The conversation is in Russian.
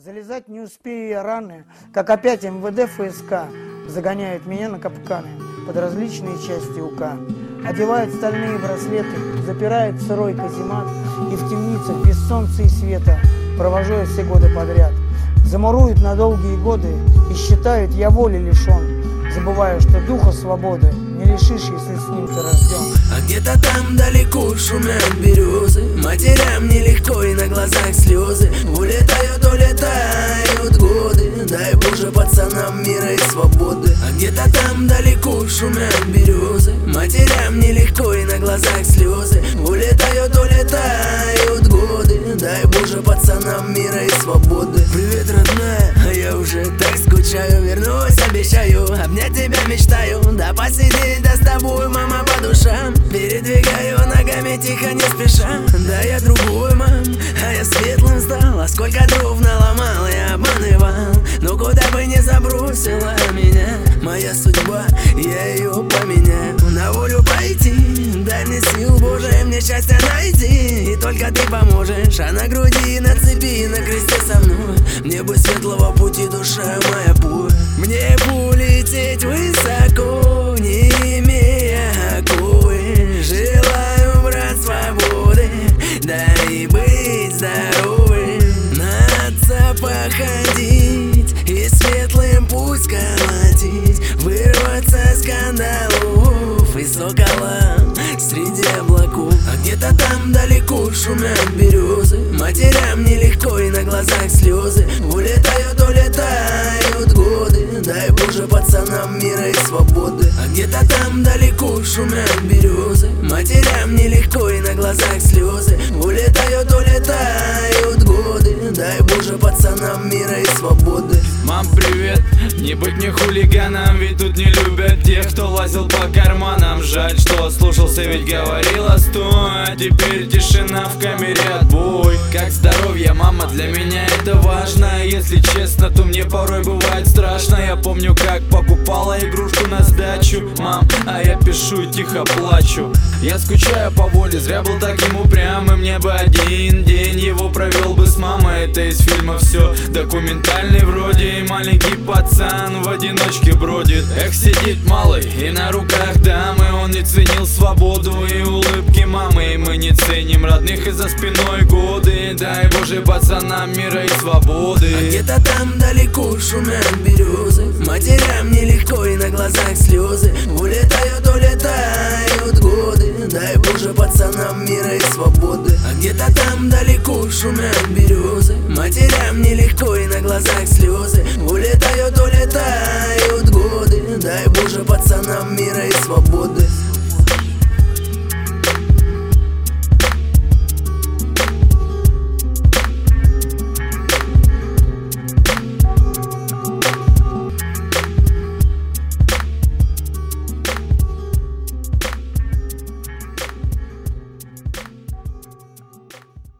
Залезать не успею я раны, как опять МВД ФСК загоняют меня на капканы под различные части УК. Одевают стальные браслеты, запирают в сырой каземат, и в темницах без солнца и света провожу я все годы подряд. Замуруют на долгие годы и считают, я воли лишен, забываю, что духа свободы не лишишь, если с ним ты рожден. А где-то там далеко шумят березы, матерям нелегко и на глазах слезы. Улетают годы, дай Боже пацанам мира и свободы. А где-то там далеко шумят березы, матерям нелегко и на глазах слезы. Улетают годы, дай Боже пацанам мира и свободы. Привет, родная, а я уже так скучаю. Вернусь, обещаю, обнять тебя мечтаю. Да посидеть, да с тобой, мама, по душам. Передвигаю ногами тихо, не спеша. Да я другой, мам, а я светлым стал. А сколько дров наломал, я обманывал. Но куда бы не забросила меня моя судьба, я ее поменяю. На волю пойти, дай мне сил, Боже, мне счастье найти. И только ты поможешь, а на груди, на цепи, на кресте со мной. Мне бы светлого пути, душа моя путь. Мне бы улететь высоко, не имея оковы. Желаю, брат, свободы, да и быть здоровым. Надо походить и светлым путь сколотить, вырваться с скандалов и соколам среди облаков. А где-то там далеко шумят березы, матерям нелегко и на глазах слезы. Улетают годы, дай Боже пацанам мира и свободы. А где-то там далеко шумят березы, матерям нелегко и на глазах слезы. Улетают годы, дай Боже пацанам мира и свободы. Мам, привет, не быть мне хулиганом, ведь тут не любят тех, кто лазил по карманам. Жаль, что слушался, ведь говорила стой, а теперь тишина в камере, отбой. Как здоровье, мама, для меня это важно. Если честно, то мне порой бывает страшно. Я помню, как покупала игрушку на сдачу, мам, а я пишу и тихо плачу. Я скучаю по воле, зря был таким упрямым. Мне бы один день его провел бы с мамой. Это из фильма все документальный вроде. И маленький пацан в одиночке бродит. Эх, сидит малый и на руках дамы. Он не ценил свободу и улыбки мамы. И мы не ценим родных, и за спиной годы. Дай Боже пацанам мира и свободы. А где-то там далеко шумят березы, матерям нелегко и на глазах слезы. Улетают годы, дай Боже пацанам мира и свободы. А где-то там далеко шумят березы, матерям нелегко и на глазах слезы. Улетают годы, дай Боже пацанам мира и